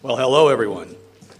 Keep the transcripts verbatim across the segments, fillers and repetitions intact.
Well, hello, everyone.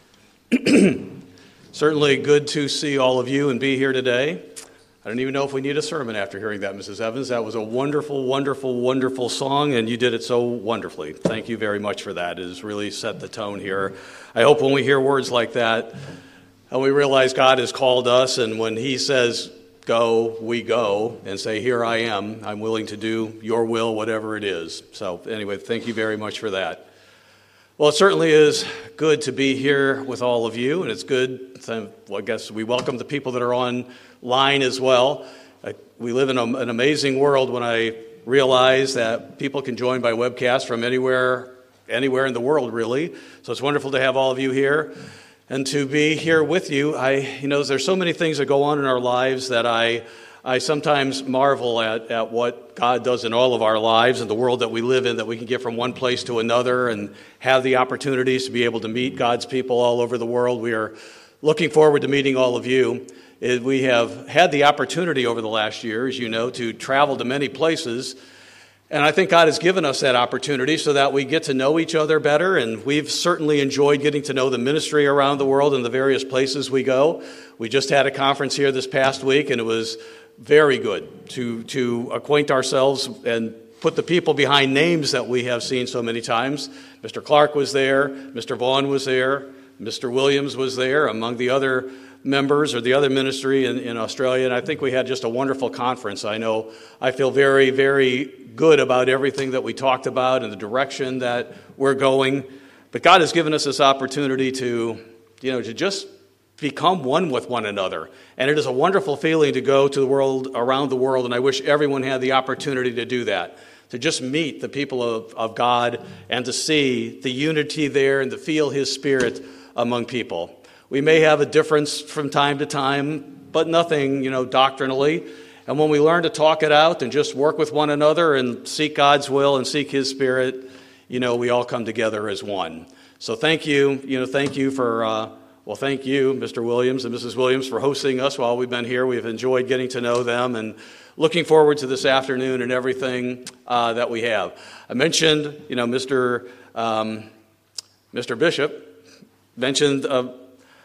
Certainly good to see all of you and be here today. I don't even know if we need a sermon after hearing that, Missus Evans. That was a wonderful, wonderful, wonderful song, and you did it so wonderfully. Thank you very much for that. It has really set the tone here. I hope when we hear words like that, and we realize God has called us, and when He says, go, we go, and say, here I am. I'm willing to do your will, whatever it is. So anyway, thank you very much for that. Well, it certainly is good to be here with all of you, and it's good, to, well, I guess we welcome the people that are online as well. I, we live in a, an amazing world when I realize that people can join by webcast from anywhere, anywhere in the world, really. So it's wonderful to have all of you here and to be here with you. I, you know, there's so many things that go on in our lives that I I sometimes marvel at, at what God does in all of our lives and the world that we live in, that we can get from one place to another and have the opportunities to be able to meet God's people all over the world. We are looking forward to meeting all of you. We have had the opportunity over the last year, as you know, to travel to many places. And I think God has given us that opportunity so that we get to know each other better. And we've certainly enjoyed getting to know the ministry around the world and the various places we go. We just had a conference here this past week, and it was very good to, to acquaint ourselves and put the people behind names that we have seen so many times. Mister Clark was there, Mister Vaughn was there, Mister Williams was there, among the other members or the other ministry in, in Australia. And I think we had just a wonderful conference. I know I feel very, very good about everything that we talked about and the direction that we're going. But God has given us this opportunity to, you know, to just become one with one another. And it is a wonderful feeling to go to the world, around the world, and I wish everyone had the opportunity to do that, to just meet the people of, of God and to see the unity there and to feel His Spirit among people. We may have a difference from time to time, but nothing, you know, doctrinally. And when we learn to talk it out and just work with one another and seek God's will and seek His Spirit, you know, we all come together as one. So thank you, you know, thank you for... Uh, Well, thank you, Mister Williams and Missus Williams, for hosting us while we've been here. We've enjoyed getting to know them and looking forward to this afternoon and everything uh, that we have. I mentioned, you know, Mister Um, Mister Bishop mentioned uh,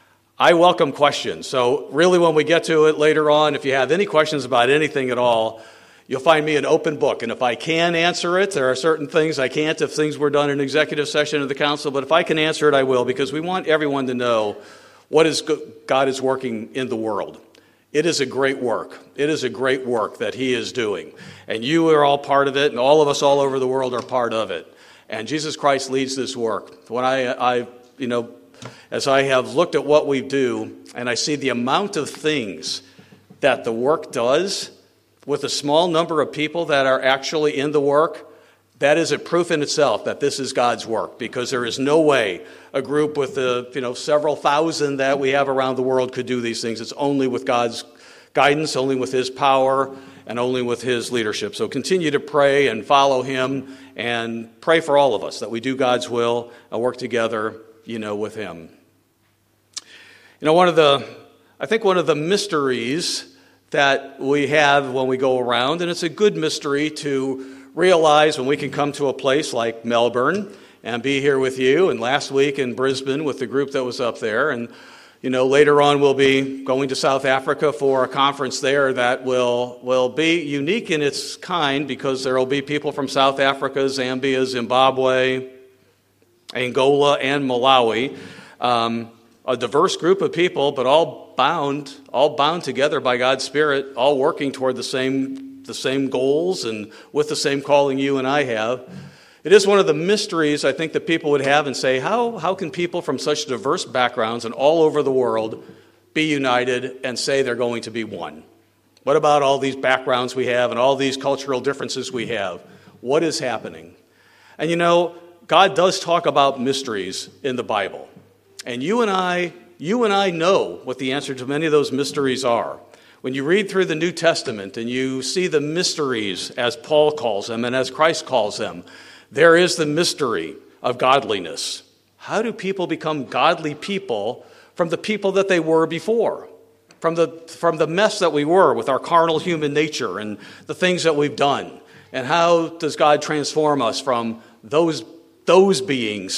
I welcome questions. So really when we get to it later on, if you have any questions about anything at all, you'll find me an open book. And if I can answer it, there are certain things I can't if things were done in executive session of the council. But if I can answer it, I will, because we want everyone to know what is God is working in the world. It is a great work. It is a great work that He is doing. And you are all part of it, and all of us all over the world are part of it. And Jesus Christ leads this work. When I, I you know, as I have looked at what we do, and I see the amount of things that the work does, with a small number of people that are actually in the work, that is a proof in itself that this is God's work, because there is no way a group with the you know several thousand that we have around the world could do these things. It's only with God's guidance, only with His power, and only with His leadership. So continue to pray and follow Him, and pray for all of us that we do God's will and work together, you know, with Him. You know, one of the, I think one of the mysteries that we have when we go around, and it's a good mystery to realize when we can come to a place like Melbourne and be here with you, and last week in Brisbane with the group that was up there, and you know later on we'll be going to South Africa for a conference there that will will be unique in its kind, because there will be people from South Africa, Zambia, Zimbabwe, Angola, and Malawi. Um, a diverse group of people, but all bound, all bound together by God's Spirit, all working toward the same, the same goals and with the same calling you and I have. It is one of the mysteries I think that people would have and say, how, how can people from such diverse backgrounds and all over the world be united and say they're going to be one? What about all these backgrounds we have and all these cultural differences we have? What is happening? And you know, God does talk about mysteries in the Bible. And you and I, you and I know what the answer to many of those mysteries are. When you read through the New Testament and you see the mysteries, as Paul calls them and as Christ calls them, there is the mystery of godliness. How do people become godly people from the people that they were before? From the, from the mess that we were with our carnal human nature and the things that we've done. And how does God transform us from those, those beings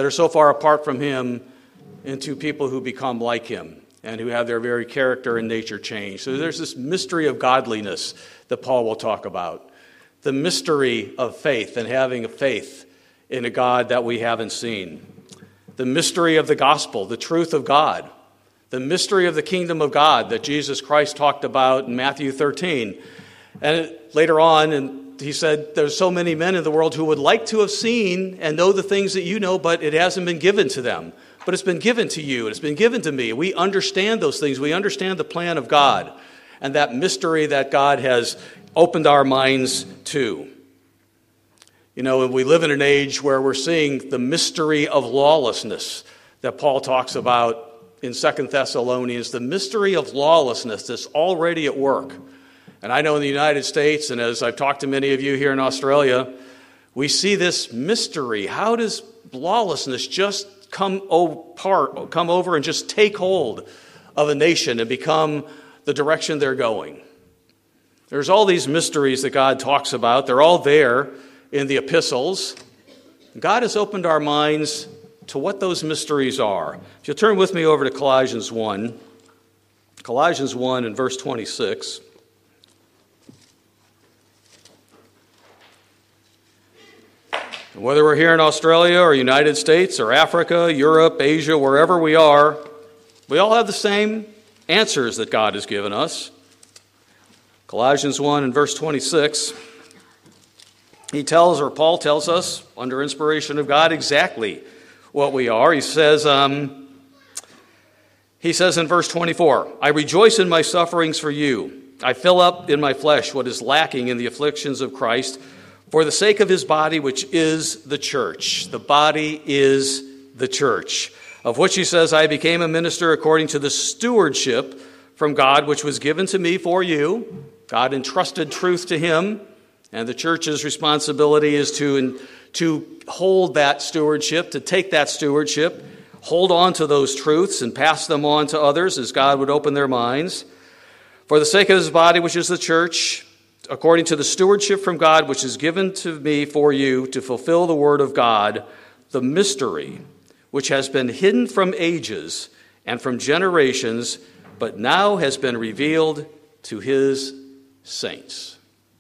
that are so far apart from him into people who become like him and who have their very character and nature changed. So there's this mystery of godliness that Paul will talk about. The mystery of faith and having a faith in a God that we haven't seen. The mystery of the gospel, the truth of God. The mystery of the kingdom of God that Jesus Christ talked about in Matthew thirteen. And later on, and he said, there's so many men in the world who would like to have seen and know the things that you know, but it hasn't been given to them. But it's been given to you, and it's been given to me. We understand those things. We understand the plan of God and that mystery that God has opened our minds to. You know, we live in an age where we're seeing the mystery of lawlessness that Paul talks about in Second Thessalonians, the mystery of lawlessness that's already at work. And I know in the United States, and as I've talked to many of you here in Australia, we see this mystery. How does lawlessness just come apart, come over and just take hold of a nation and become the direction they're going? There's all these mysteries that God talks about. They're all there in the epistles. God has opened our minds to what those mysteries are. If you'll turn with me over to Colossians one, Colossians one and verse twenty-six. And whether we're here in Australia or United States or Africa, Europe, Asia, wherever we are, we all have the same answers that God has given us. Colossians one and verse twenty-six. He tells, or Paul tells us, under inspiration of God, exactly what we are. He says, um, he says in verse twenty-four, I rejoice in my sufferings for you. I fill up in my flesh what is lacking in the afflictions of Christ for the sake of his body, which is the church. The body is the church, of which he says, I became a minister according to the stewardship from God, which was given to me for you. God entrusted truth to him. And the church's responsibility is to, to hold that stewardship, to take that stewardship, hold on to those truths and pass them on to others as God would open their minds. For the sake of his body, which is the church, according to the stewardship from God, which is given to me for you to fulfill the word of God, the mystery, which has been hidden from ages and from generations, but now has been revealed to his saints.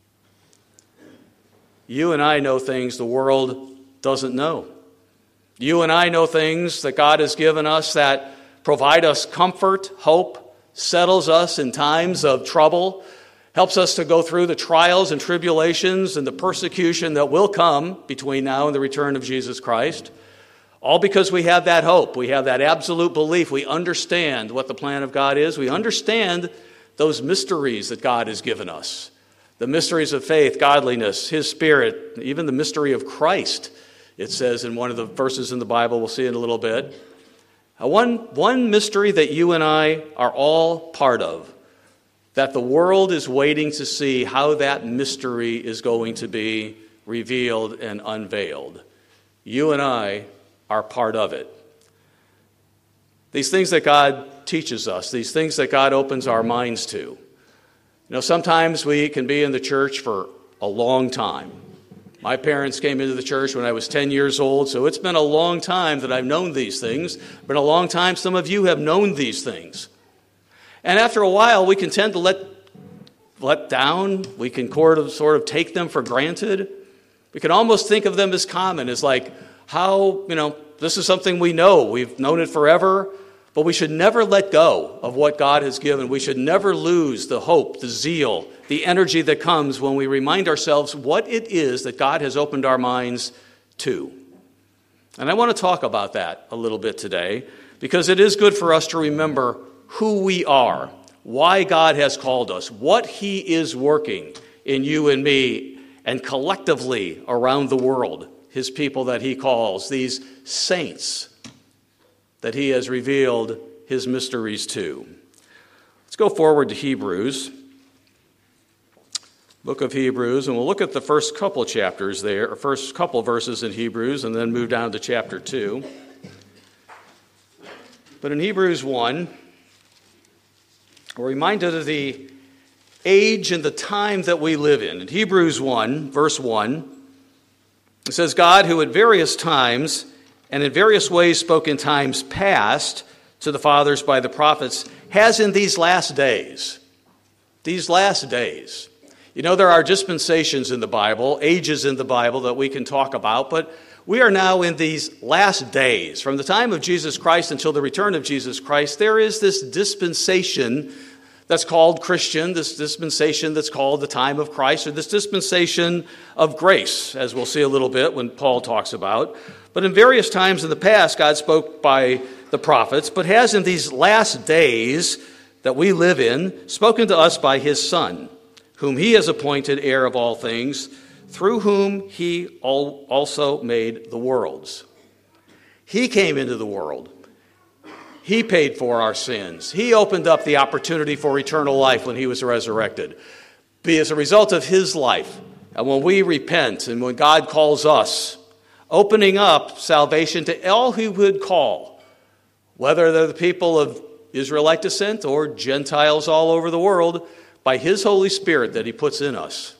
You and I know things the world doesn't know. You and I know things that God has given us that provide us comfort, hope, settles us in times of trouble, helps us to go through the trials and tribulations and the persecution that will come between now and the return of Jesus Christ. All because we have that hope. We have that absolute belief. We understand what the plan of God is. We understand those mysteries that God has given us. The mysteries of faith, godliness, his spirit, even the mystery of Christ, it says in one of the verses in the Bible, we'll see in a little bit. One, one mystery that you and I are all part of, that the world is waiting to see how that mystery is going to be revealed and unveiled. You and I are part of it. These things that God teaches us, these things that God opens our minds to. You know, sometimes we can be in the church for a long time. My parents came into the church when I was ten years old, so it's been a long time that I've known these things. It's been a long time some of you have known these things. And after a while, we can tend to let, let down. We can sort of, sort of take them for granted. We can almost think of them as common, as like how, you know, this is something we know. We've known it forever. But we should never let go of what God has given. We should never lose the hope, the zeal, the energy that comes when we remind ourselves what it is that God has opened our minds to. And I want to talk about that a little bit today, because it is good for us to remember who we are, why God has called us, what he is working in you and me, and collectively around the world, his people that he calls, these saints that he has revealed his mysteries to. Let's go forward to Hebrews, book of Hebrews, and we'll look at the first couple chapters there, or first couple verses in Hebrews, and then move down to chapter two. But in Hebrews one, we're reminded of the age and the time that we live in. In Hebrews one, verse one, it says, God, who at various times and in various ways spoke in times past to the fathers by the prophets, has in these last days, these last days. You know, there are dispensations in the Bible, ages in the Bible that we can talk about, but we are now in these last days. From the time of Jesus Christ until the return of Jesus Christ, there is this dispensation that's called Christian, this dispensation that's called the time of Christ, or this dispensation of grace, as we'll see a little bit when Paul talks about. But in various times in the past, God spoke by the prophets, but has in these last days that we live in spoken to us by his Son, whom he has appointed heir of all things, through whom he also made the worlds. He came into the world. He paid for our sins. He opened up the opportunity for eternal life when he was resurrected. Be as a result of his life, and when we repent and when God calls us, opening up salvation to all who would call, whether they're the people of Israelite descent or Gentiles all over the world, by his Holy Spirit that he puts in us.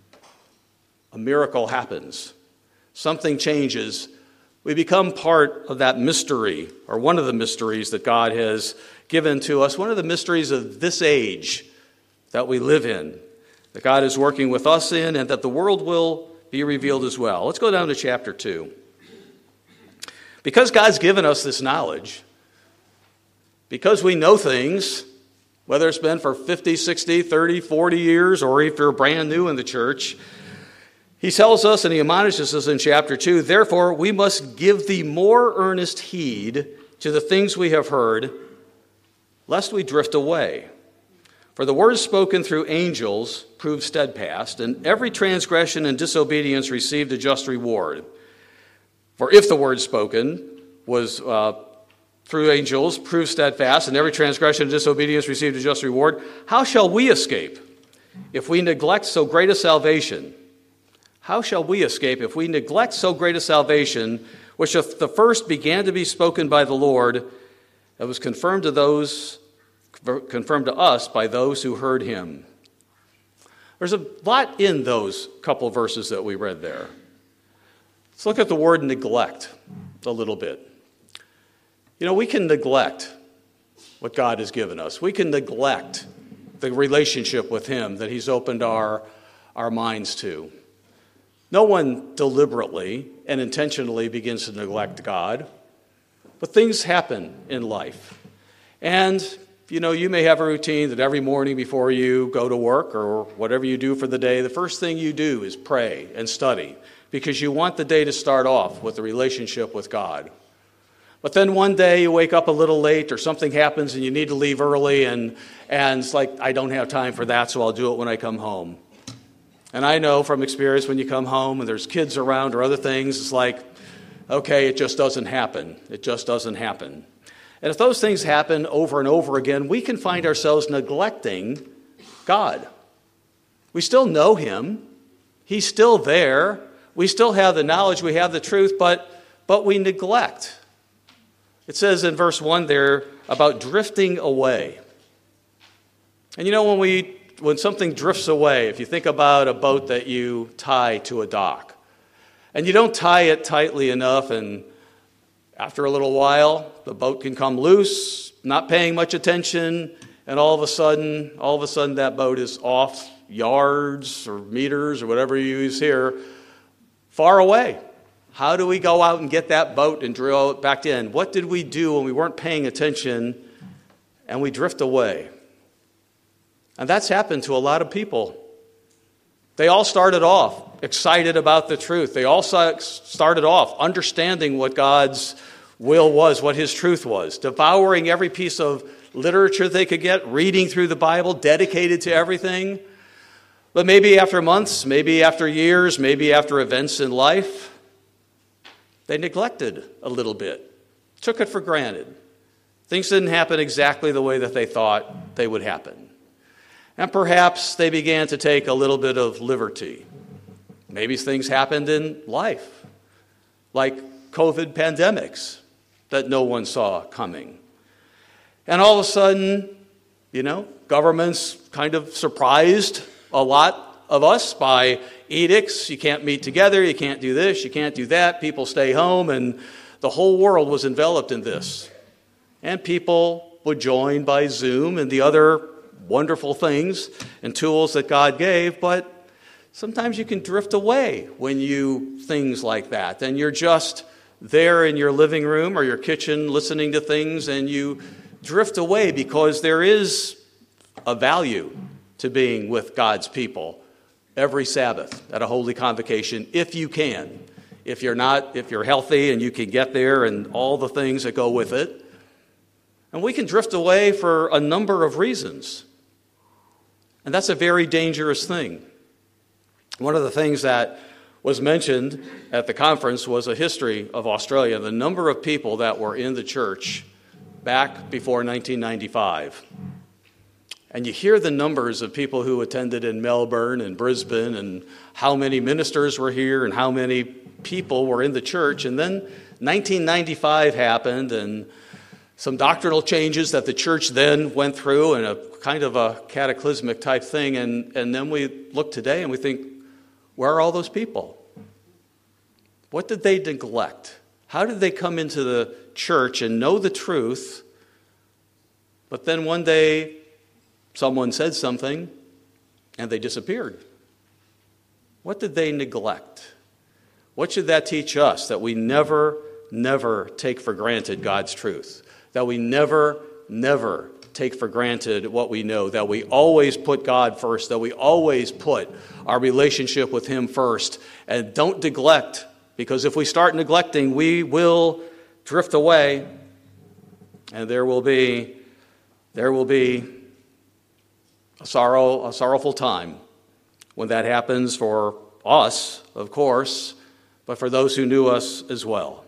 A miracle happens. Something changes. We become part of that mystery, or one of the mysteries that God has given to us, one of the mysteries of this age that we live in, that God is working with us in, and that the world will be revealed as well. Let's go down to chapter two. Because God's given us this knowledge, because we know things, whether it's been for fifty, sixty, thirty, forty years, or if you're brand new in the church, he tells us and he admonishes us in chapter two, therefore we must give the more earnest heed to the things we have heard, lest we drift away. For the words spoken through angels proved steadfast, and every transgression and disobedience received a just reward. For if the word spoken was uh, through angels proved steadfast, and every transgression and disobedience received a just reward, how shall we escape if we neglect so great a salvation? How shall we escape if we neglect so great a salvation, which at the first began to be spoken by the Lord, and was confirmed to those, confirmed to us by those who heard him? There's a lot in those couple verses that we read there. Let's look at the word neglect a little bit. You know, we can neglect what God has given us. We can neglect the relationship with him that he's opened our, our minds to. No one deliberately and intentionally begins to neglect God, but things happen in life. And, you know, you may have a routine that every morning before you go to work or whatever you do for the day, the first thing you do is pray and study because you want the day to start off with a relationship with God. But then one day you wake up a little late or something happens and you need to leave early and, and it's like, I don't have time for that, so I'll do it when I come home. And I know from experience when you come home and there's kids around or other things, it's like, okay, it just doesn't happen. It just doesn't happen. And if those things happen over and over again, we can find ourselves neglecting God. We still know him. He's still there. We still have the knowledge. We have the truth, but, but we neglect. It says in verse one there about drifting away. And you know, when we when something drifts away, if you think about a boat that you tie to a dock, and you don't tie it tightly enough, and after a little while, the boat can come loose, not paying much attention, and all of a sudden, all of a sudden that boat is off yards or meters or whatever you use here, far away. How do we go out and get that boat and drill it back in? What did we do when we weren't paying attention and we drift away? And that's happened to a lot of people. They all started off excited about the truth. They all started off understanding what God's will was, what his truth was, devouring every piece of literature they could get, reading through the Bible, dedicated to everything. But maybe after months, maybe after years, maybe after events in life, they neglected a little bit, took it for granted. Things didn't happen exactly the way that they thought they would happen. And perhaps they began to take a little bit of liberty. Maybe things happened in life, like COVID pandemics that no one saw coming. And all of a sudden, you know, governments kind of surprised a lot of us by edicts. You can't meet together, you can't do this, you can't do that. People stay home, and The whole world was enveloped in this. And people would join by Zoom and the other wonderful things and tools that God gave, but sometimes you can drift away when you things like that. And you're just there in your living room or your kitchen listening to things, and you drift away because there is a value to being with God's people every Sabbath at a holy convocation, if you can. If you're not, if you're healthy and you can get there and all the things that go with it. And we can drift away for a number of reasons. And that's a very dangerous thing. One of the things that was mentioned at the conference was a history of Australia, the number of people that were in the church back before nineteen ninety-five. And you hear the numbers of people who attended in Melbourne and Brisbane and how many ministers were here and how many people were in the church. And then nineteen ninety-five happened and some doctrinal changes that the church then went through and a kind of a cataclysmic type thing. And, and then we look today and we think, where are all those people? What did they neglect? How did they come into the church and know the truth, but then one day someone said something and they disappeared? What did they neglect? What should that teach us? That we never, never take for granted God's truth. That we never, never take for granted what we know. That we always put God first. That we always put our relationship with Him first. And don't neglect, because if we start neglecting, we will drift away. And there will be, there will be a sorrow, a sorrowful time when that happens for us, of course, but for those who knew us as well.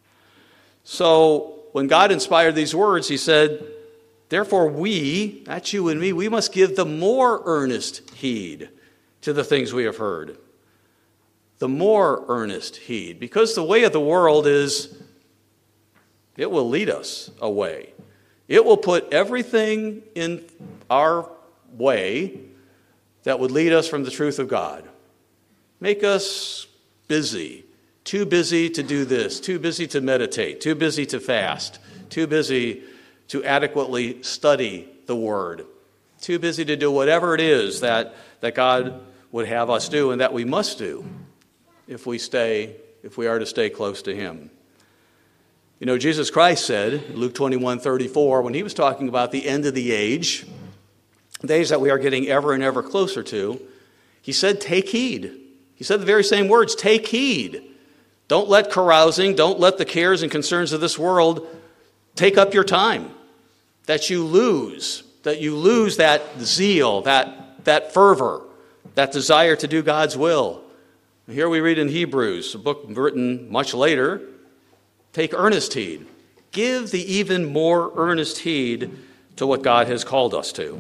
So when God inspired these words, He said, therefore we, that's you and me, we must give the more earnest heed to the things we have heard. The more earnest heed. Because the way of the world is, it will lead us away. It will put everything in our way that would lead us from the truth of God. Make us busy. Too busy to do this. Too busy to meditate. Too busy to fast. Too busy to adequately study the Word. Too busy to do whatever it is that, that God would have us do and that we must do if we stay, if we are to stay close to Him. You know, Jesus Christ said, Luke twenty-one thirty-four, when He was talking about the end of the age, days that we are getting ever and ever closer to, He said, take heed. He said the very same words, take heed. Don't let carousing, don't let the cares and concerns of this world take up your time. That you lose, that you lose that zeal, that, that fervor, that desire to do God's will. Here we read in Hebrews, a book written much later, take earnest heed. Give the even more earnest heed to what God has called us to.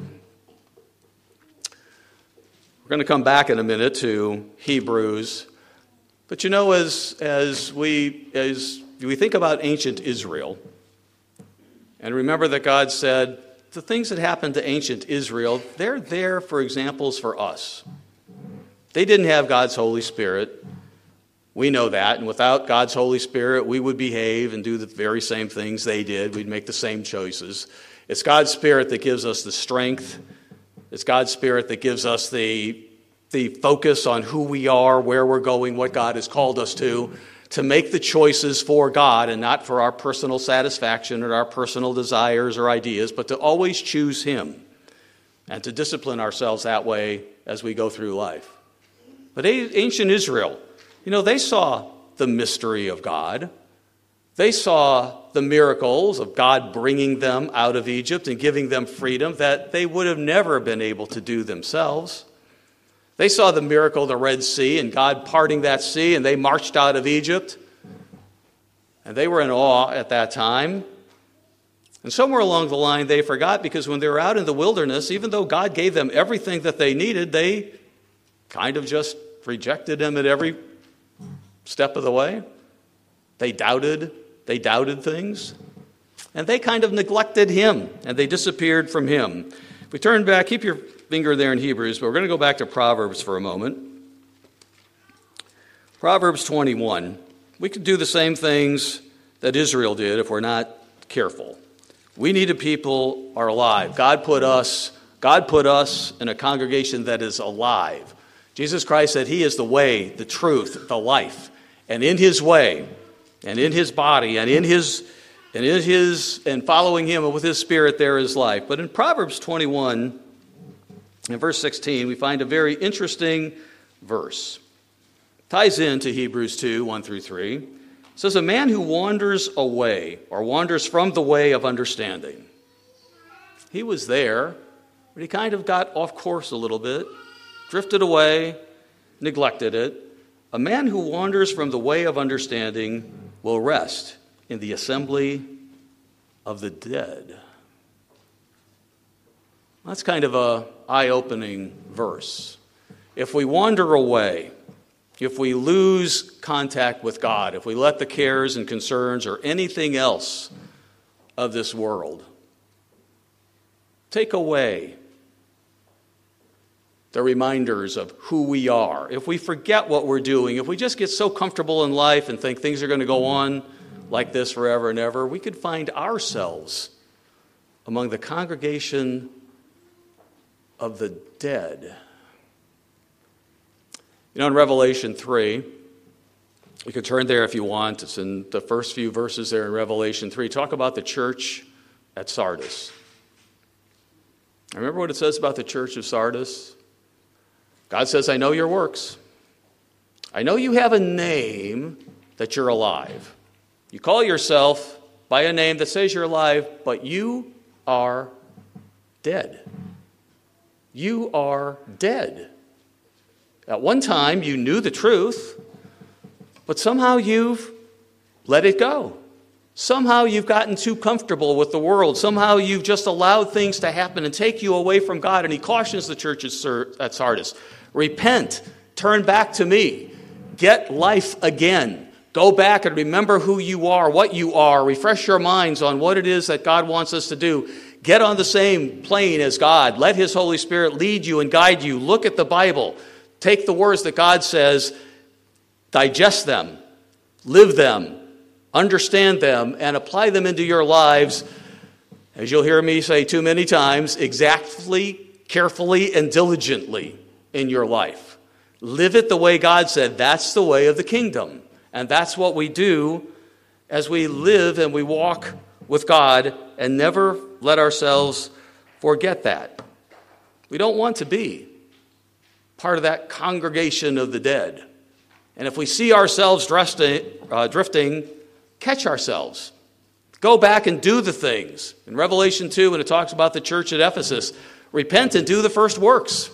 We're going to come back in a minute to Hebrews. But you know, as, as, we, as we think about ancient Israel, and remember that God said, the things that happened to ancient Israel, they're there for examples for us. They didn't have God's Holy Spirit. We know that. And without God's Holy Spirit, we would behave and do the very same things they did. We'd make the same choices. It's God's Spirit that gives us the strength. It's God's Spirit that gives us the, the focus on who we are, where we're going, what God has called us to, to make the choices for God and not for our personal satisfaction or our personal desires or ideas, but to always choose Him and to discipline ourselves that way as we go through life. But ancient Israel, you know, they saw the mystery of God. They saw the miracles of God bringing them out of Egypt and giving them freedom that they would have never been able to do themselves. They saw the miracle of the Red Sea and God parting that sea, and they marched out of Egypt. And they were in awe at that time. And somewhere along the line they forgot, because when they were out in the wilderness, even though God gave them everything that they needed, they kind of just rejected Him at every step of the way. They doubted, they doubted things. And they kind of neglected Him, and they disappeared from Him. If we turn back, keep your finger there in Hebrews, but we're going to go back to Proverbs for a moment. Proverbs twenty-one. We could do the same things that Israel did if we're not careful. We need a people are alive. God put us, God put us in a congregation that is alive. Jesus Christ said he is the way, the truth, the life. And in his way, and in his body, and in his and in his and following him and with his spirit there is life. But in Proverbs twenty-one, in verse sixteen, we find a very interesting verse. Ties into Hebrews two, one through three. It says, a man who wanders away, or wanders from the way of understanding. He was there, but he kind of got off course a little bit, drifted away, neglected it. A man who wanders from the way of understanding will rest in the assembly of the dead. That's kind of a eye-opening verse. If we wander away, if we lose contact with God, if we let the cares and concerns or anything else of this world take away the reminders of who we are, if we forget what we're doing, if we just get so comfortable in life and think things are going to go on like this forever and ever, we could find ourselves among the congregation of the dead. You know, in Revelation three, you can turn there if you want. It's in the first few verses there in Revelation three. Talk about the church at Sardis. Remember what it says about the church of Sardis? God says, I know your works. I know you have a name that you're alive. You call yourself by a name that says you're alive, but you are dead. You are dead. At one time, you knew the truth, but somehow you've let it go. Somehow you've gotten too comfortable with the world. Somehow you've just allowed things to happen and take you away from God. And he cautions the church at Sardis, repent, turn back to me, get life again. Go back and remember who you are, what you are. Refresh your minds on what it is that God wants us to do. Get on the same plane as God. Let his Holy Spirit lead you and guide you. Look at the Bible. Take the words that God says, digest them, live them, understand them, and apply them into your lives, as you'll hear me say too many times, exactly, carefully, and diligently in your life. Live it the way God said. That's the way of the kingdom. And that's what we do as we live and we walk with God and never let ourselves forget that. We don't want to be part of that congregation of the dead. And if we see ourselves drifting, uh, drifting, catch ourselves. Go back and do the things. In Revelation two, when it talks about the church at Ephesus, repent and do the first works.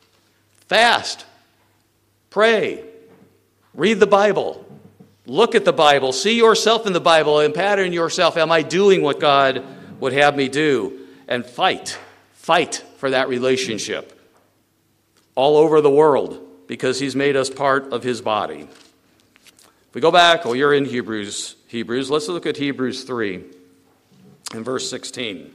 Fast. Pray. Read the Bible. Look at the Bible. See yourself in the Bible and pattern yourself. Am I doing what God would have me do? And fight. Fight for that relationship all over the world, because he's made us part of his body. If we go back, well, you're in Hebrews, Hebrews. Let's look at Hebrews three and verse sixteen.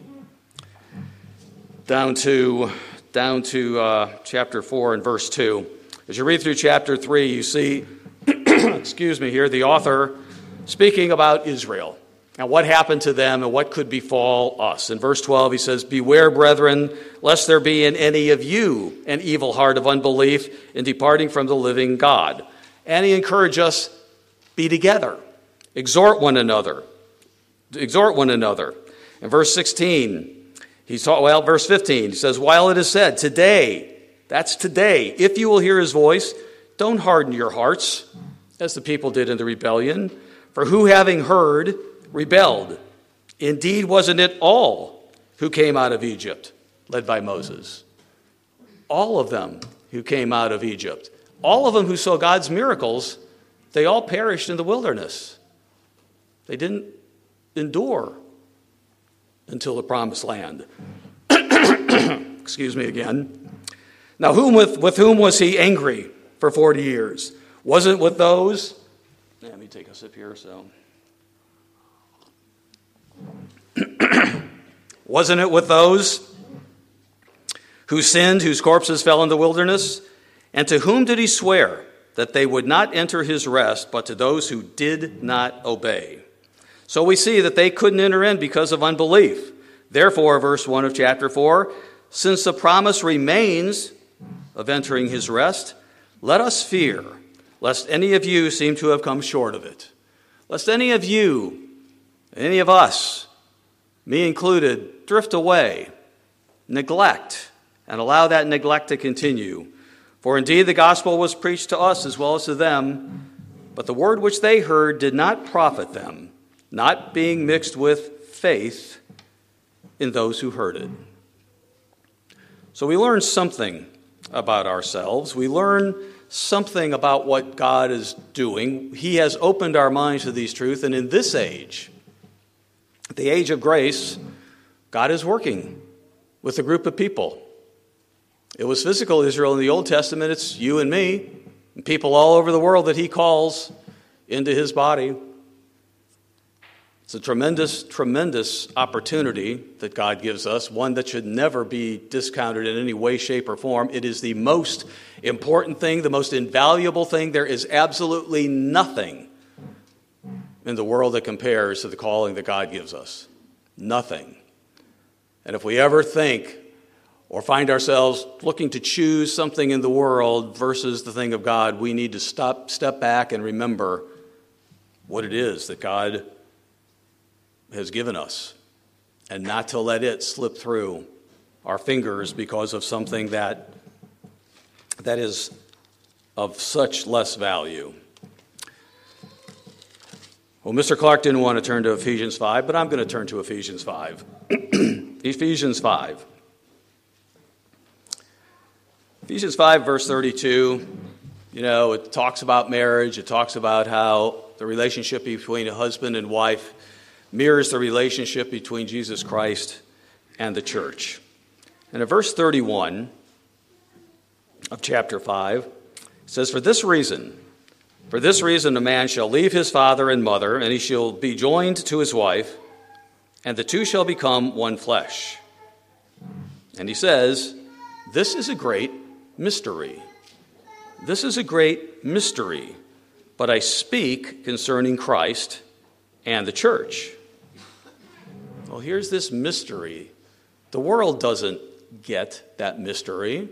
Down to, down to uh, chapter four and verse two. As you read through chapter three, you see, excuse me here, the author speaking about Israel and what happened to them and what could befall us. In verse twelve, he says, beware, brethren, lest there be in any of you an evil heart of unbelief in departing from the living God. And he encouraged us, be together, exhort one another, exhort one another. In verse sixteen, he saw, well, verse fifteen, he says, while it is said, today, that's today, if you will hear his voice, don't harden your hearts, as the people did in the rebellion. For who having heard, rebelled. Indeed, wasn't it all who came out of Egypt, led by Moses? All of them who came out of Egypt. All of them who saw God's miracles, they all perished in the wilderness. They didn't endure until the promised land. Excuse me again. Now, whom with, with whom was he angry for forty years? Wasn't with those? Let me take a sip here, so... Wasn't it with those who sinned, whose corpses fell in the wilderness? And to whom did he swear that they would not enter his rest, but to those who did not obey? So we see that they couldn't enter in because of unbelief. Therefore, verse one of chapter four, since the promise remains of entering his rest, let us fear, lest any of you seem to have come short of it. Lest any of you, any of us, me included, drift away, neglect, and allow that neglect to continue. For indeed the gospel was preached to us as well as to them, but the word which they heard did not profit them, not being mixed with faith in those who heard it. So we learn something about ourselves. We learn something about what God is doing. He has opened our minds to these truths, and in this age, the age of grace, God is working with a group of people. It was physical Israel in the Old Testament. It's you and me, and people all over the world that he calls into his body. It's a tremendous, tremendous opportunity that God gives us, one that should never be discounted in any way, shape, or form. It is the most important thing, the most invaluable thing. There is absolutely nothing in the world that compares to the calling that God gives us. Nothing. And if we ever think or find ourselves looking to choose something in the world versus the thing of God, we need to stop, step back and remember what it is that God has given us, and not to let it slip through our fingers because of something that that is of such less value. Well, Mister Clark didn't want to turn to Ephesians five, but I'm going to turn to Ephesians five. Ephesians five. Ephesians five, verse thirty-two, you know, it talks about marriage. It talks about how the relationship between a husband and wife mirrors the relationship between Jesus Christ and the church. And in verse thirty-one of chapter five, it says, For this reason, for this reason a man shall leave his father and mother, and he shall be joined to his wife, and the two shall become one flesh. And he says, this is a great mystery. This is a great mystery, but I speak concerning Christ and the church. Well, here's this mystery. The world doesn't get that mystery.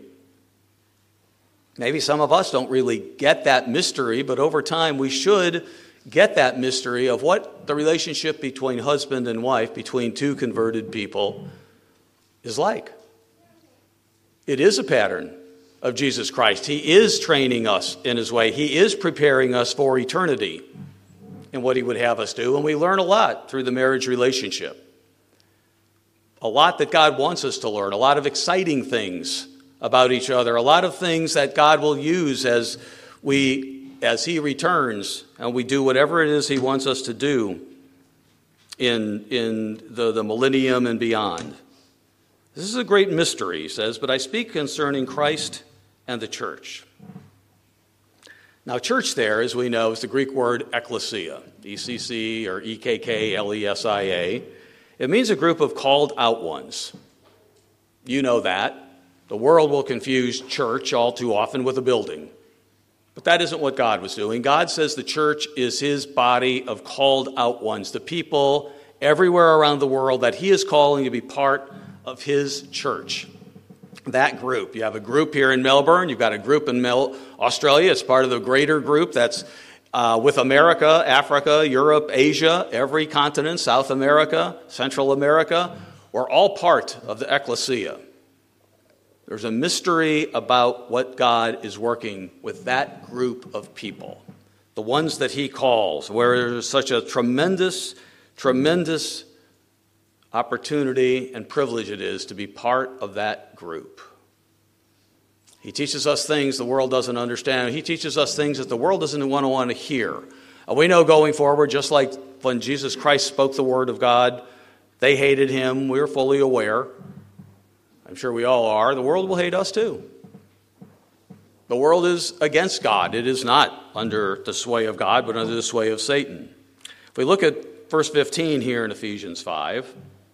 Maybe some of us don't really get that mystery, but over time we should get that mystery of what the relationship between husband and wife, between two converted people, is like. It is a pattern of Jesus Christ. He is training us in his way. He is preparing us for eternity in what he would have us do, and we learn a lot through the marriage relationship. A lot that God wants us to learn, a lot of exciting things about each other, a lot of things that God will use as we, as he returns, and we do whatever it is he wants us to do in, in the, the millennium and beyond. This is a great mystery, he says, but I speak concerning Christ and the church. Now, church there, as we know, is the Greek word ekklesia, E C C or E K K L E S I A. It means a group of called out ones. You know that. The world will confuse church all too often with a building. But that isn't what God was doing. God says the church is his body of called out ones, the people everywhere around the world that he is calling to be part of his church. That group. You have a group here in Melbourne. You've got a group in Mel- Australia. It's part of the greater group that's uh, with America, Africa, Europe, Asia, every continent, South America, Central America. We're all part of the ekklesia. There's a mystery about what God is working with that group of people, the ones that he calls, where there's such a tremendous, tremendous opportunity and privilege it is to be part of that group. He teaches us things the world doesn't understand. He teaches us things that the world doesn't want to want to hear. And we know going forward, just like when Jesus Christ spoke the word of God, they hated him. We're fully aware. I'm sure we all are. The world will hate us too. The world is against God. It is not under the sway of God, but under the sway of Satan. If we look at verse fifteen here in Ephesians five,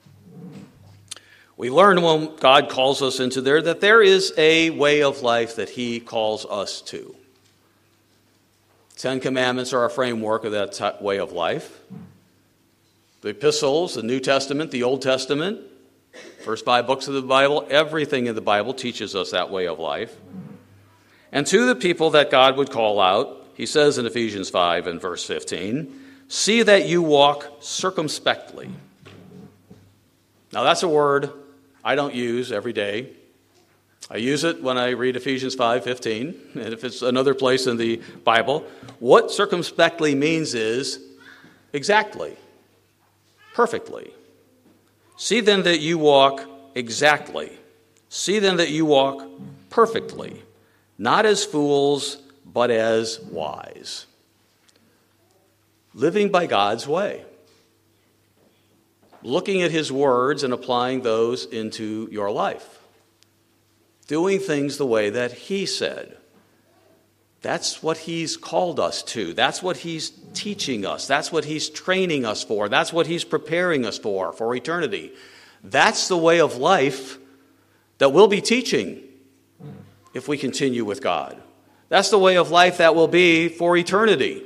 we learn when God calls us into there that there is a way of life that he calls us to. Ten Commandments are a framework of that way of life. The epistles, the New Testament, the Old Testament, first five books of the Bible, everything in the Bible teaches us that way of life. And to the people that God would call out, he says in Ephesians five and verse fifteen, see that you walk circumspectly. Now that's a word I don't use every day. I use it when I read Ephesians five fifteen, and if it's another place in the Bible. What circumspectly means is exactly, perfectly. See then that you walk exactly. See then that you walk perfectly, not as fools, but as wise. Living by God's way. Looking at his words and applying those into your life. Doing things the way that he said. That's what he's called us to. That's what he's teaching us. That's what he's training us for. That's what he's preparing us for, for eternity. That's the way of life that we'll be teaching if we continue with God. That's the way of life that will be for eternity.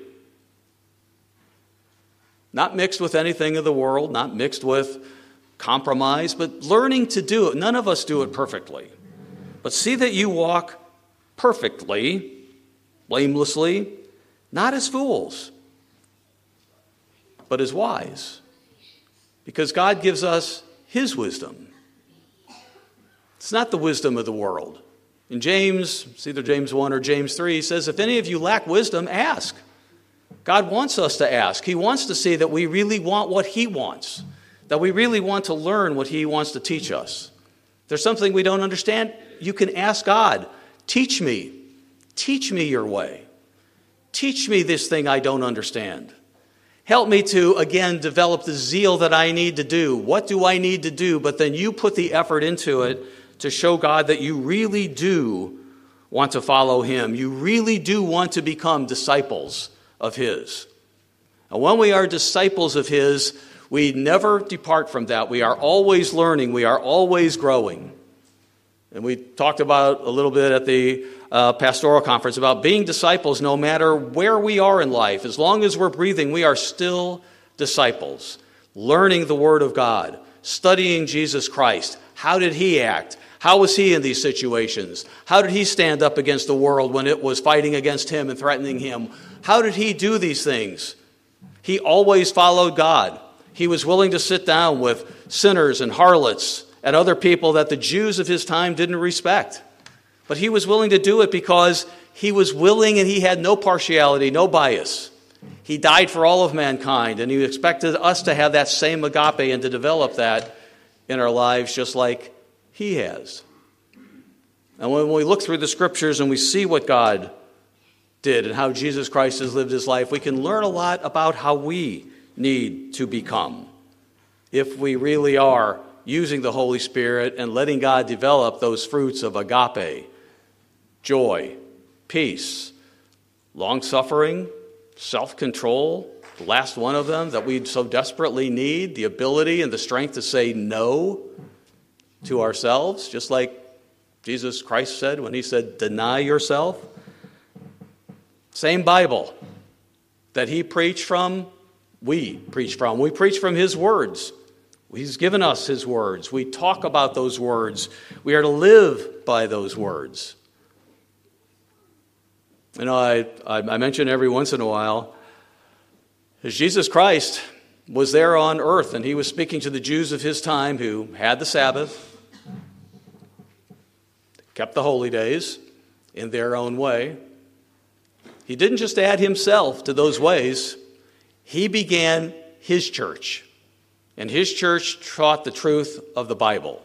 Not mixed with anything of the world, not mixed with compromise, but learning to do it. None of us do it perfectly. But see that you walk perfectly, blamelessly, not as fools, but as wise. Because God gives us his wisdom. It's not the wisdom of the world. In James, it's either James one or James three, he says, if any of you lack wisdom, ask. God wants us to ask. He wants to see that we really want what he wants, that we really want to learn what he wants to teach us. If there's something we don't understand, you can ask God, teach me. Teach me your way. Teach me this thing I don't understand. Help me to, again, develop the zeal that I need to do. What do I need to do? But then you put the effort into it to show God that you really do want to follow him. You really do want to become disciples of his. And when we are disciples of his, we never depart from that. We are always learning. We are always growing. And we talked about a little bit at the uh, pastoral conference about being disciples no matter where we are in life. As long as we're breathing, we are still disciples. Learning the Word of God. Studying Jesus Christ. How did he act? How was he in these situations? How did he stand up against the world when it was fighting against him and threatening him? How did he do these things? He always followed God. He was willing to sit down with sinners and harlots and other people that the Jews of his time didn't respect. But he was willing to do it because he was willing and he had no partiality, no bias. He died for all of mankind, and he expected us to have that same agape and to develop that in our lives just like he has. And when we look through the scriptures and we see what God did and how Jesus Christ has lived his life, we can learn a lot about how we need to become if we really are using the Holy Spirit and letting God develop those fruits of agape, joy, peace, long-suffering, self-control, the last one of them that we so desperately need, the ability and the strength to say no to ourselves, just like Jesus Christ said when he said, deny yourself. Same Bible that he preached from, we preach from. We preach from his words. He's given us his words. We talk about those words. We are to live by those words. You know, I, I mention every once in a while, as Jesus Christ was there on earth and he was speaking to the Jews of his time who had the Sabbath, kept the holy days in their own way. He didn't just add himself to those ways. He began his church. And his church taught the truth of the Bible.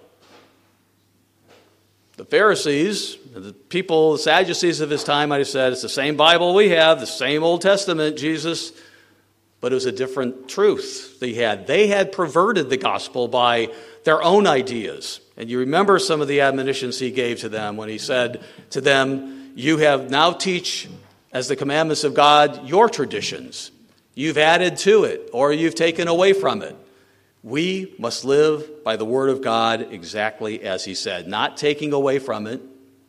The Pharisees, the people, the Sadducees of his time might have said, it's the same Bible we have, the same Old Testament, Jesus, but it was a different truth they had. They had perverted the gospel by their own ideas. And you remember some of the admonitions he gave to them when he said to them, you have now teach as the commandments of God your traditions. You've added to it or you've taken away from it. We must live by the word of God exactly as he said, not taking away from it,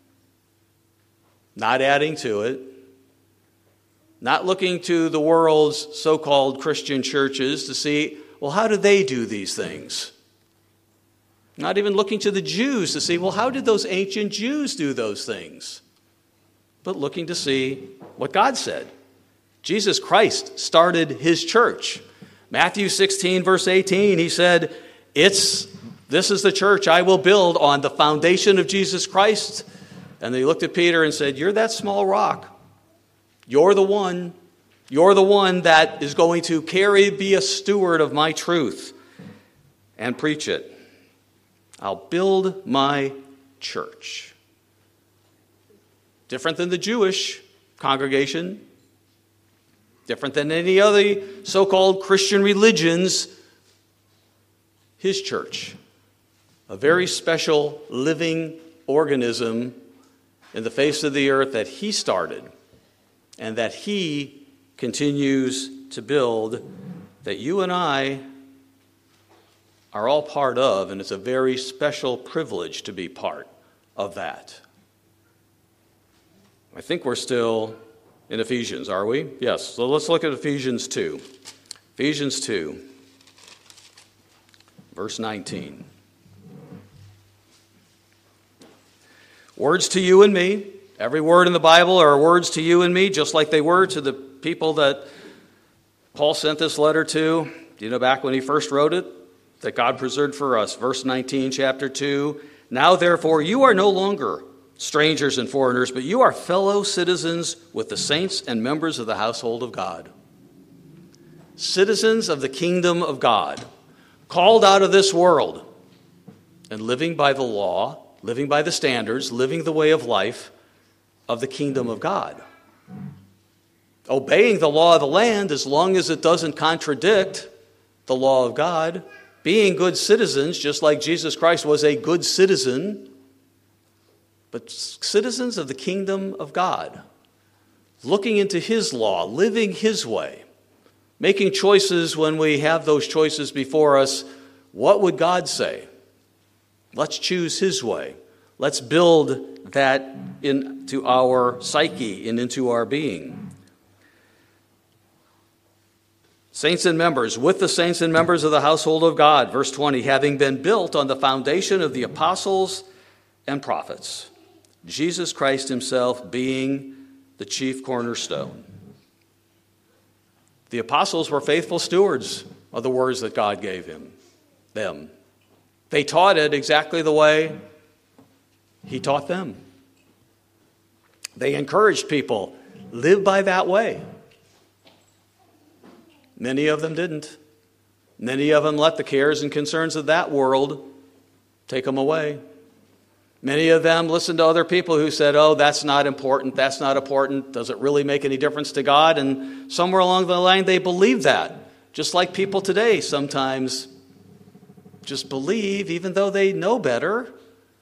not adding to it, not looking to the world's so-called Christian churches to see well, how do they do these things? Not even looking to the Jews to see, well, how did those ancient Jews do those things? But looking to see what God said. Jesus Christ started his church. Matthew sixteen, verse eighteen, he said, It's this is the church I will build on the foundation of Jesus Christ. And they looked at Peter and said, you're that small rock. You're the one. You're the one that is going to carry, be a steward of my truth and preach it. I'll build my church. Different than the Jewish congregation. Different than any other so-called Christian religions. His church. A very special living organism in the face of the earth that he started and that he continues to build, that you and I are all part of, and it's a very special privilege to be part of that. I think we're still in Ephesians, are we? Yes, so let's look at Ephesians two. Ephesians two, verse nineteen. Words to you and me. Every word in the Bible are words to you and me, just like they were to the people that Paul sent this letter to. Do you know back when he first wrote it? That God preserved for us. Verse nineteen, chapter two. Now therefore you are no longer strangers and foreigners, but you are fellow citizens with the saints and members of the household of God. Citizens of the kingdom of God. Called out of this world and living by the law, living by the standards, living the way of life of the kingdom of God. Obeying the law of the land as long as it doesn't contradict the law of God. Being good citizens, just like Jesus Christ was a good citizen, but citizens of the kingdom of God. Looking into his law, living his way, making choices when we have those choices before us. What would God say? Let's choose his way. Let's build that into our psyche and into our being. Saints and members, with the saints and members of the household of God, verse twenty, having been built on the foundation of the apostles and prophets, Jesus Christ himself being the chief cornerstone. The apostles were faithful stewards of the words that God gave him, them. They taught it exactly the way he taught them. They encouraged people, live by that way. Many of them didn't. Many of them let the cares and concerns of that world take them away. Many of them listened to other people who said, oh, that's not important, that's not important, does it really make any difference to God? And somewhere along the line they believed that. Just like people today sometimes just believe, even though they know better.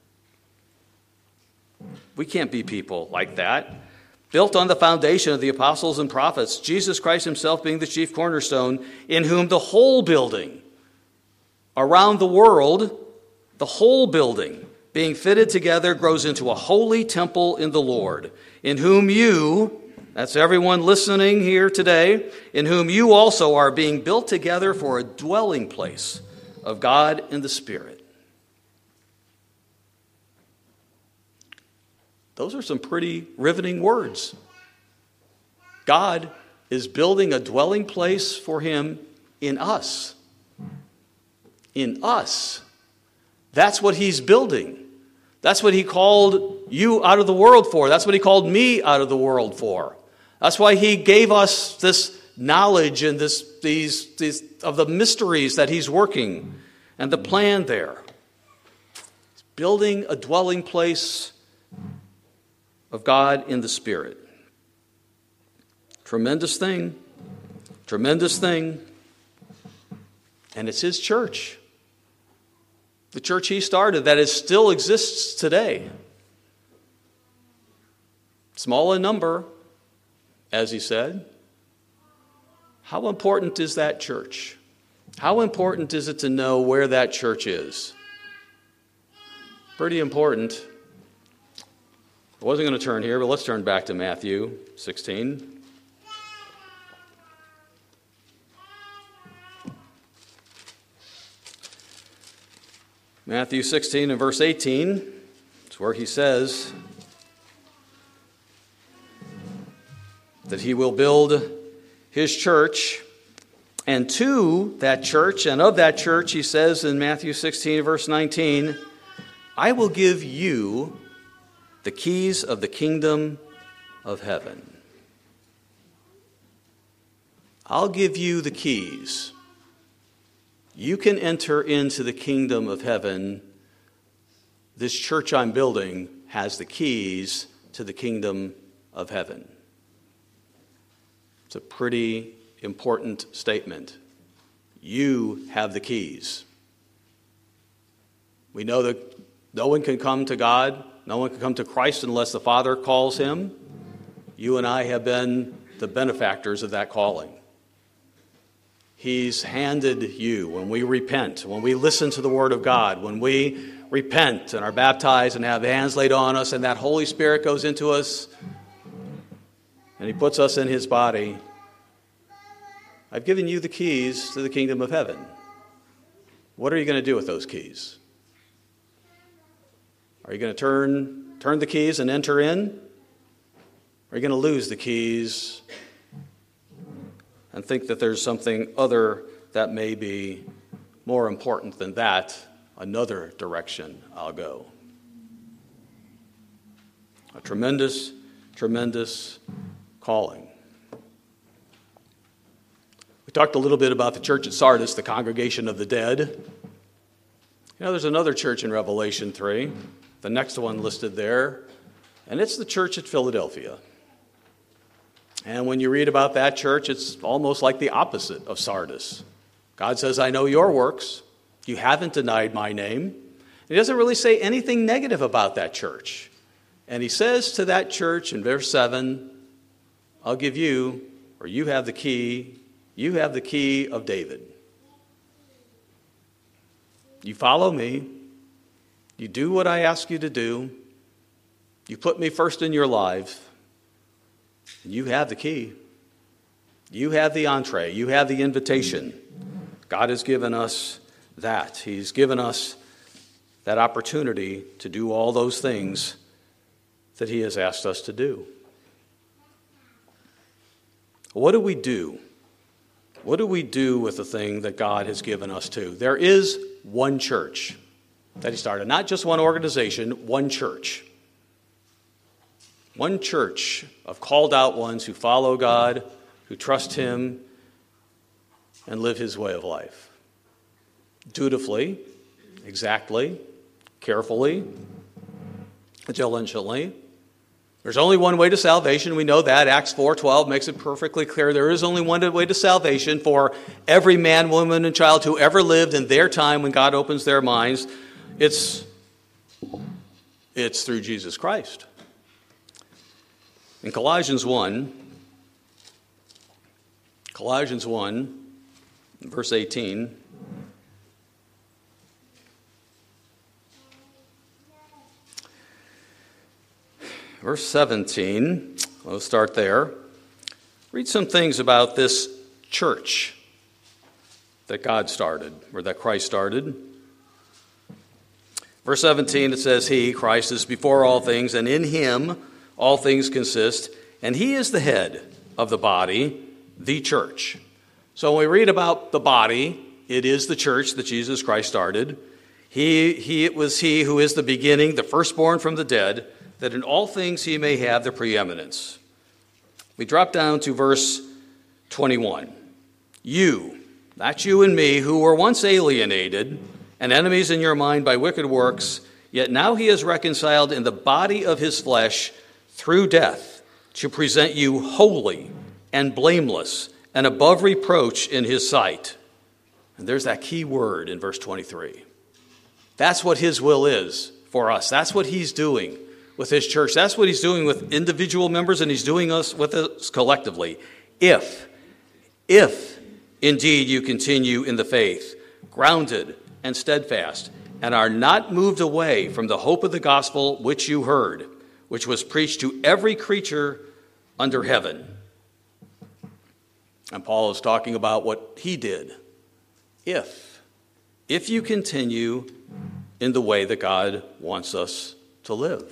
We can't be people like that. Built on the foundation of the apostles and prophets, Jesus Christ himself being the chief cornerstone, in whom the whole building around the world, the whole building being fitted together grows into a holy temple in the Lord, in whom you, that's everyone listening here today, in whom you also are being built together for a dwelling place of God in the Spirit. Those are some pretty riveting words. God is building a dwelling place for him in us. In us. That's what he's building. That's what he called you out of the world for. That's what he called me out of the world for. That's why he gave us this knowledge and this these, these of the mysteries that he's working and the plan there. He's building a dwelling place of God in the Spirit. Tremendous thing. Tremendous thing. And it's his church. The church he started that is still exists today. Small in number, as he said. How important is that church? How important is it to know where that church is? Pretty important. I wasn't going to turn here, but let's turn back to Matthew sixteen. Matthew sixteen and verse eighteen, it's where he says that he will build his church, and to that church, and of that church, he says in Matthew sixteen, verse nineteen, I will give you the keys of the kingdom of heaven. I'll give you the keys. You can enter into the kingdom of heaven. This church I'm building has the keys to the kingdom of heaven. It's a pretty important statement. You have the keys. We know that no one can come to God, no one can come to Christ unless the Father calls him. You and I have been the benefactors of that calling. He's handed you, when we repent, when we listen to the Word of God, when we repent and are baptized and have hands laid on us, and that Holy Spirit goes into us, and he puts us in his body, I've given you the keys to the kingdom of heaven. What are you going to do with those keys? Are you going to turn, turn the keys and enter in? Or are you going to lose the keys and think that there's something other that may be more important than that, another direction I'll go? A tremendous, tremendous calling. We talked a little bit about the church at Sardis, the congregation of the dead. You know, there's another church in Revelation three, the next one listed there, and it's the church at Philadelphia. And when you read about that church, it's almost like the opposite of Sardis. God says, I know your works. You haven't denied my name. He doesn't really say anything negative about that church. And he says to that church in verse seven, I'll give you, or you have the key, you have the key of David. You follow me. You do what I ask you to do. You put me first in your life. You have the key. You have the entree. You have the invitation. God has given us that. He's given us that opportunity to do all those things that he has asked us to do. What do we do? What do we do with the thing that God has given us to? There is one church that he started. Not just one organization, one church. One church of called out ones who follow God, who trust him, and live his way of life. Dutifully, exactly, carefully, diligently. There's only one way to salvation. We know that. Acts four twelve makes it perfectly clear. There is only one way to salvation for every man, woman, and child who ever lived in their time when God opens their minds. It's, it's through Jesus Christ. In Colossians one, Colossians one, verse eighteen, verse seventeen, we'll start there. Read some things about this church that God started, or that Christ started. Verse seventeen, it says, He, Christ, is before all things, and in him all things consist, and he is the head of the body, the church. So when we read about the body, it is the church that Jesus Christ started. He, he, it was he who is the beginning, the firstborn from the dead, that in all things he may have the preeminence. We drop down to verse twenty-one. You, that's you and me, who were once alienated and enemies in your mind by wicked works, yet now he is reconciled in the body of his flesh through death, to present you holy and blameless and above reproach in his sight. And there's that key word in verse twenty-three. That's what his will is for us. That's what he's doing with his church. That's what he's doing with individual members, and he's doing us with us collectively. If, if indeed you continue in the faith, grounded and steadfast, and are not moved away from the hope of the gospel which you heard, which was preached to every creature under heaven. And Paul is talking about what he did. If, if you continue in the way that God wants us to live.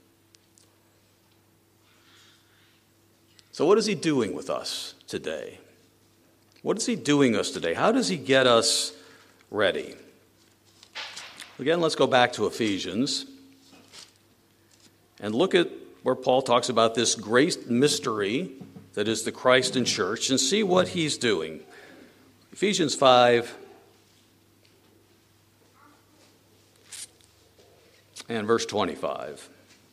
So what is he doing with us today? What is he doing us today? How does he get us ready? Again, let's go back to Ephesians and look at where Paul talks about this great mystery that is the Christ in church and see what he's doing. Ephesians five and verse twenty-five.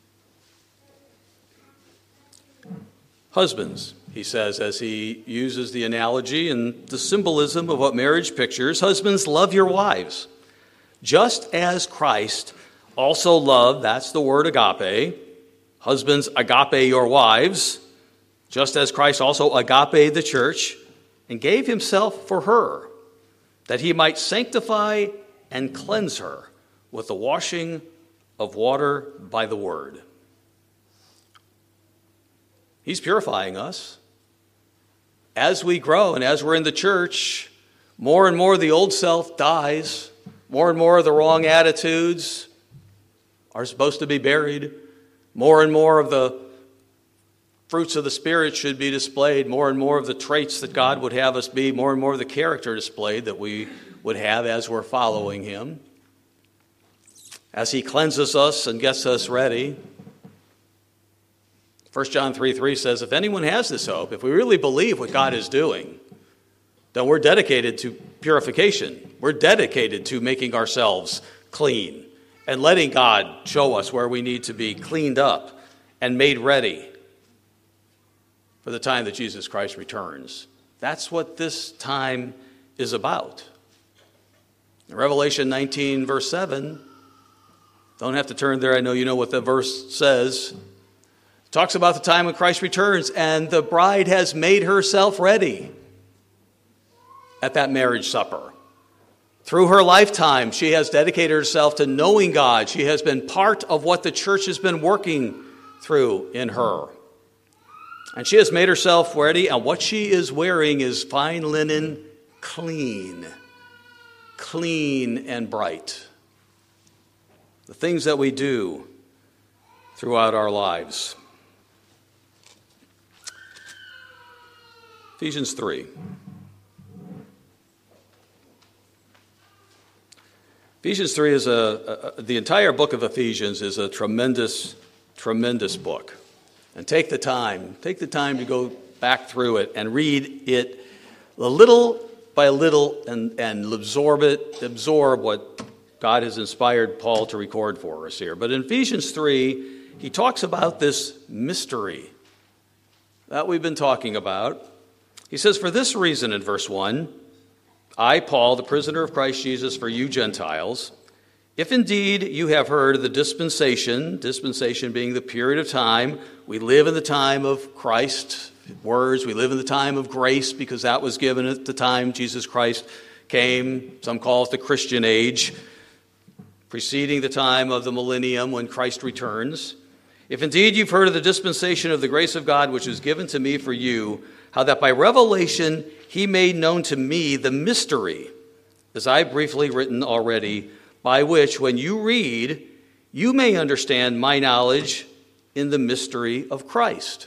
Husbands, he says, as he uses the analogy and the symbolism of what marriage pictures, husbands, love your wives, just as Christ also loved, that's the word agape. Husbands, agape your wives, just as Christ also agape the church and gave himself for her, that he might sanctify and cleanse her with the washing of water by the word. He's purifying us. As we grow and as we're in the church, more and more the old self dies. More and more of the wrong attitudes are supposed to be buried. More and more of the fruits of the Spirit should be displayed. More and more of the traits that God would have us be. More and more of the character displayed that we would have as we're following him. As he cleanses us and gets us ready. First John three three says, if anyone has this hope, if we really believe what God is doing, then we're dedicated to purification. We're dedicated to making ourselves clean and letting God show us where we need to be cleaned up and made ready for the time that Jesus Christ returns. That's what this time is about. In Revelation nineteen, verse seven, don't have to turn there, I know you know what the verse says. It talks about the time when Christ returns, and the bride has made herself ready at that marriage supper. Through her lifetime, she has dedicated herself to knowing God. She has been part of what the church has been working through in her. And she has made herself ready, and what she is wearing is fine linen, clean, clean and bright. The things that we do throughout our lives. Ephesians three. Ephesians three is a, a, the entire book of Ephesians is a tremendous, tremendous book. And take the time, take the time to go back through it and read it a little by little and, and absorb it, absorb what God has inspired Paul to record for us here. But in Ephesians three, he talks about this mystery that we've been talking about. He says, for this reason in verse one, I, Paul, the prisoner of Christ Jesus, for you Gentiles, if indeed you have heard of the dispensation, dispensation being the period of time, we live in the time of Christ's words, we live in the time of grace because that was given at the time Jesus Christ came. Some call it the Christian age, preceding the time of the millennium when Christ returns. If indeed you've heard of the dispensation of the grace of God which is given to me for you, how that by revelation he made known to me the mystery, as I've briefly written already, by which when you read, you may understand my knowledge in the mystery of Christ,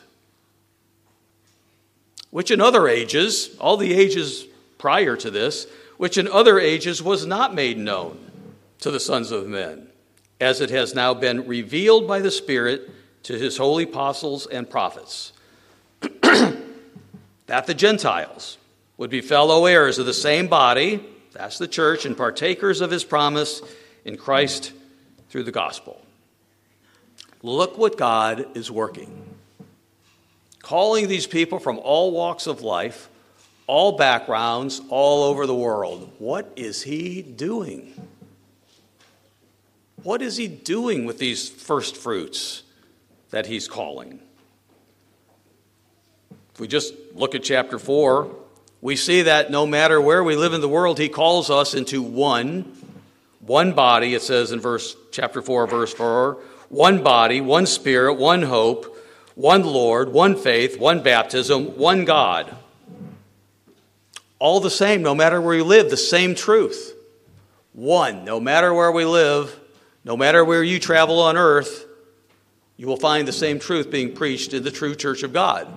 which in other ages, all the ages prior to this, which in other ages was not made known to the sons of men, as it has now been revealed by the Spirit to his holy apostles and prophets, that the Gentiles would be fellow heirs of the same body, that's the church, and partakers of his promise in Christ through the gospel. Look what God is working. Calling these people from all walks of life, all backgrounds, all over the world. What is he doing? What is he doing with these first fruits that he's calling? If we just look at chapter four, we see that no matter where we live in the world, he calls us into one, one body, it says in verse chapter four, verse four, one body, one spirit, one hope, one Lord, one faith, one baptism, one God. All the same, no matter where we live, the same truth. One, no matter where we live, No matter where you travel on earth, you will find the same truth being preached in the true church of God.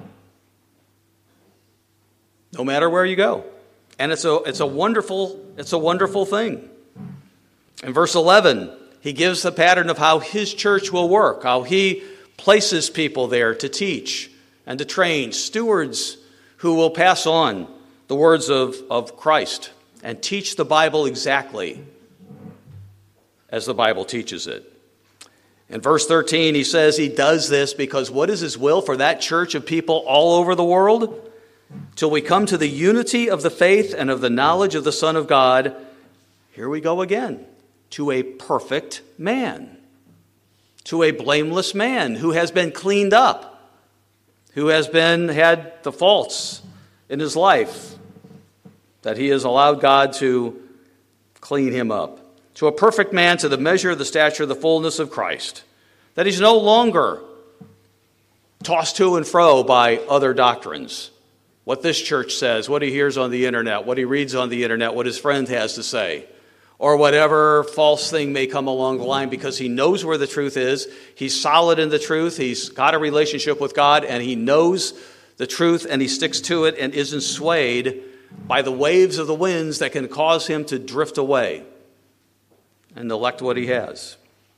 No matter where you go. And it's a, it's a wonderful, it's a wonderful thing. In verse eleven, he gives the pattern of how his church will work, how he places people there to teach and to train, stewards who will pass on the words of, of Christ and teach the Bible exactly as the Bible teaches it. In verse thirteen, he says he does this because what is his will for that church of people all over the world? Till we come to the unity of the faith and of the knowledge of the Son of God, here we go again, to a perfect man, to a blameless man who has been cleaned up, who has been had the faults in his life that he has allowed God to clean him up. To a perfect man, to the measure of the stature of the fullness of Christ, that he's no longer tossed to and fro by other doctrines. What this church says, what he hears on the internet, what he reads on the internet, what his friend has to say, or whatever false thing may come along the line, because he knows where the truth is. He's solid in the truth. He's got a relationship with God, and he knows the truth, and he sticks to it and isn't swayed by the waves of the winds that can cause him to drift away and neglect what he has.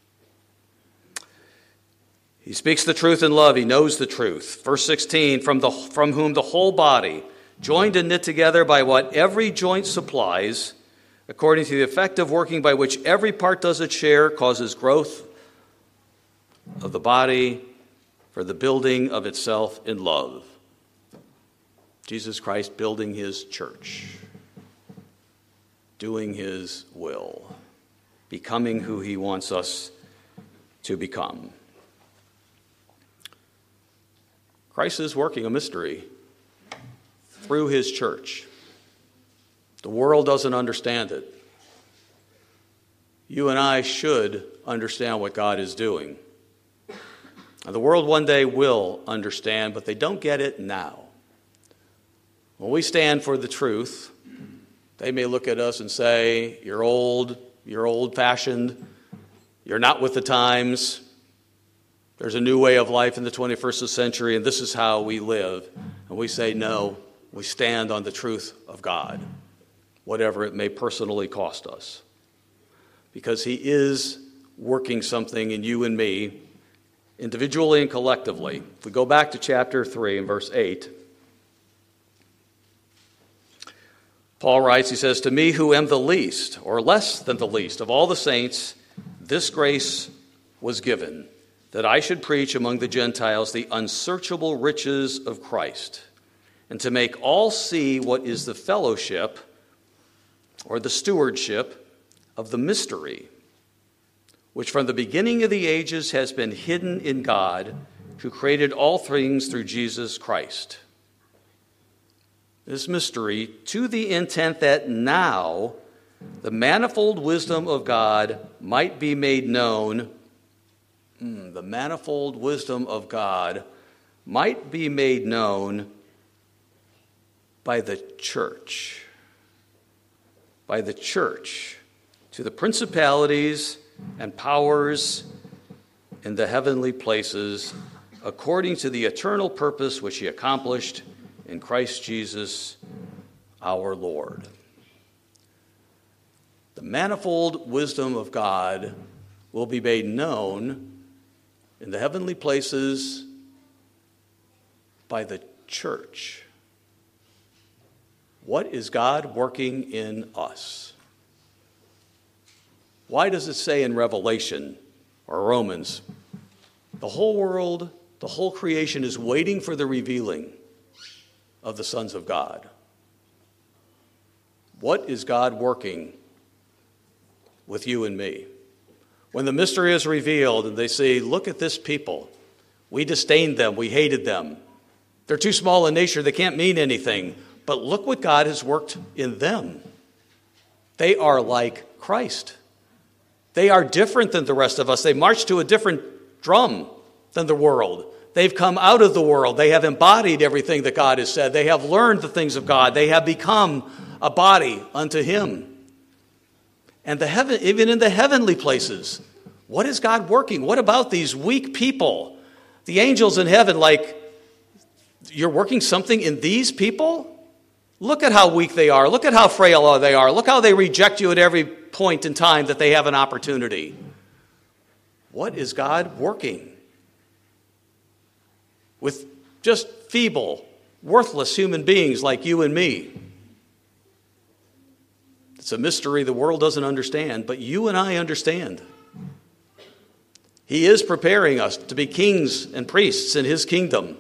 He speaks the truth in love. He knows the truth. Verse sixteen, from, the, from whom the whole body, joined and knit together by what every joint supplies, according to the effective working by which every part does its share, causes growth of the body for the building of itself in love. Jesus Christ building his church, doing his will, becoming who he wants us to become. Christ is working a mystery through his church. The world doesn't understand it. You and I should understand what God is doing. And the world one day will understand, but they don't get it now. When we stand for the truth, they may look at us and say, you're old, you're old-fashioned, you're not with the times. There's a new way of life in the twenty-first century, and this is how we live. And we say, no, we stand on the truth of God, whatever it may personally cost us. Because he is working something in you and me, individually and collectively. If we go back to chapter three and verse eight, Paul writes, he says, to me who am the least, or less than the least, of all the saints, this grace was given, that I should preach among the Gentiles the unsearchable riches of Christ, and to make all see what is the fellowship or the stewardship of the mystery, which from the beginning of the ages has been hidden in God, who created all things through Jesus Christ. This mystery, to the intent that now the manifold wisdom of God might be made known. Mm, the manifold wisdom of God might be made known by the church. By the church to the principalities and powers in the heavenly places, according to the eternal purpose which he accomplished in Christ Jesus our Lord. The manifold wisdom of God will be made known in the heavenly places by the church. What is God working in us? Why does it say in Revelation or Romans, the whole world, the whole creation is waiting for the revealing of the sons of God? What is God working with you and me? When the mystery is revealed and they say, look at this people. We disdained them. We hated them. They're too small in nature. They can't mean anything. But look what God has worked in them. They are like Christ. They are different than the rest of us. They march to a different drum than the world. They've come out of the world. They have embodied everything that God has said. They have learned the things of God. They have become a body unto him. And the heaven, even in the heavenly places, What is God working? What about these weak people? The angels in heaven, like, you're working something in these people? Look at how weak they are. Look at how frail they are. Look how they reject you at every point in time that they have an opportunity. What is God working with just feeble, worthless human beings like you and me? It's a mystery the world doesn't understand, but you and I understand. He is preparing us to be kings and priests in his kingdom.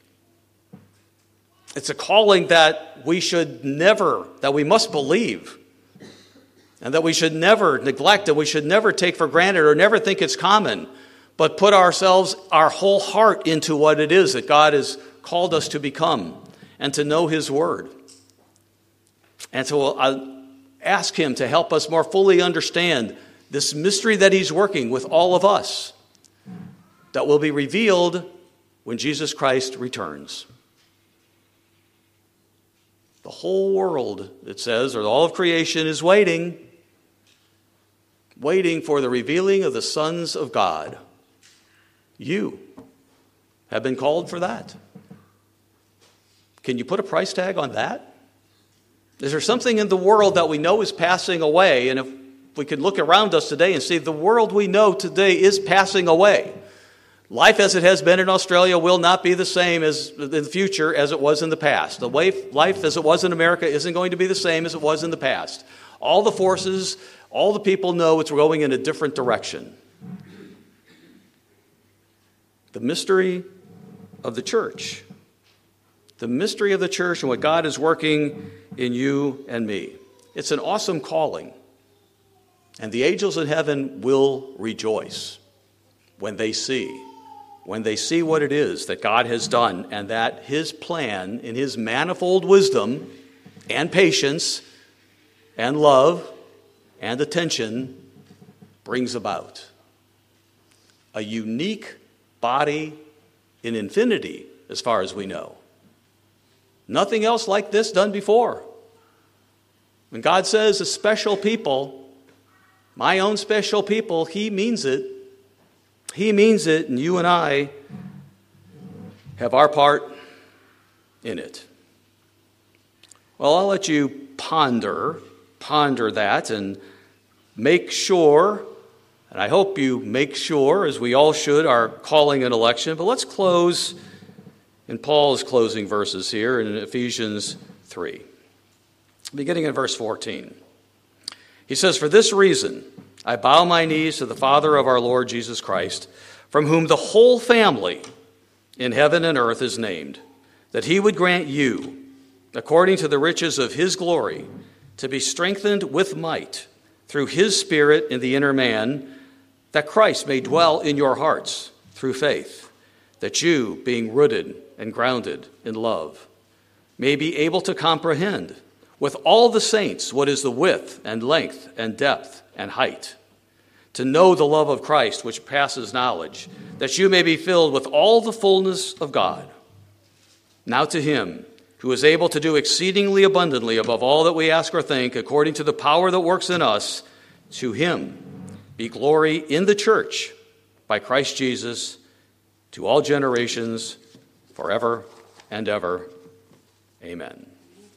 It's a calling that we should never, that we must believe, and that we should never neglect, and we should never take for granted or never think it's common, but put ourselves, our whole heart into what it is that God has called us to become and to know his word. And so I'll ask him to help us more fully understand this mystery that he's working with all of us, that will be revealed when Jesus Christ returns. The whole world, it says, or all of creation is waiting, waiting for the revealing of the sons of God. You have been called for that. Can you put a price tag on that? Is there something in the world that we know is passing away? And if we could look around us today and see the world we know today is passing away. Life as it has been in Australia will not be the same as in the future as it was in the past. The way life as it was in America isn't going to be the same as it was in the past. All the forces, all the people know it's going in a different direction. The mystery of the church. The mystery of the church and what God is working in you and me. It's an awesome calling. And the angels in heaven will rejoice when they see when they see what it is that God has done and that his plan in his manifold wisdom and patience and love and attention brings about. A unique body in infinity, as far as we know. Nothing else like this done before. When God says a special people, my own special people, he means it. He means it, and you and I have our part in it. Well, I'll let you ponder, ponder that and make sure, and I hope you make sure, as we all should, our calling and election. But let's close in Paul's closing verses here in Ephesians three, beginning in verse fourteen. He says, "For this reason I bow my knees to the Father of our Lord Jesus Christ, from whom the whole family in heaven and earth is named, that he would grant you, according to the riches of his glory, to be strengthened with might through his Spirit in the inner man, that Christ may dwell in your hearts through faith, that you, being rooted and grounded in love, may be able to comprehend with all the saints what is the width and length and depth and height, to know the love of Christ which passes knowledge, that you may be filled with all the fullness of God. Now to him who is able to do exceedingly abundantly above all that we ask or think, according to the power that works in us, to him be glory in the church by Christ Jesus to all generations forever and ever. Amen."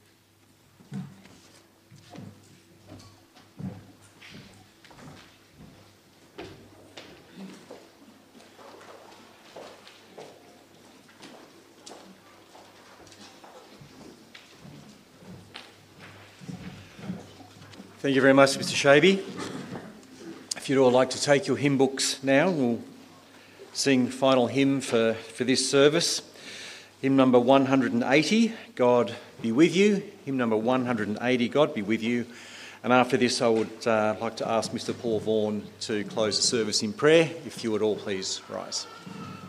Thank you very much, Mister Shavey. If you'd all like to take your hymn books now, we'll sing the final hymn for, for this service. Hymn number one hundred eighty, God Be With You. Hymn number one hundred eighty, God Be With You. And after this, I would uh, like to ask Mister Paul Vaughan to close the service in prayer. If you would all please rise.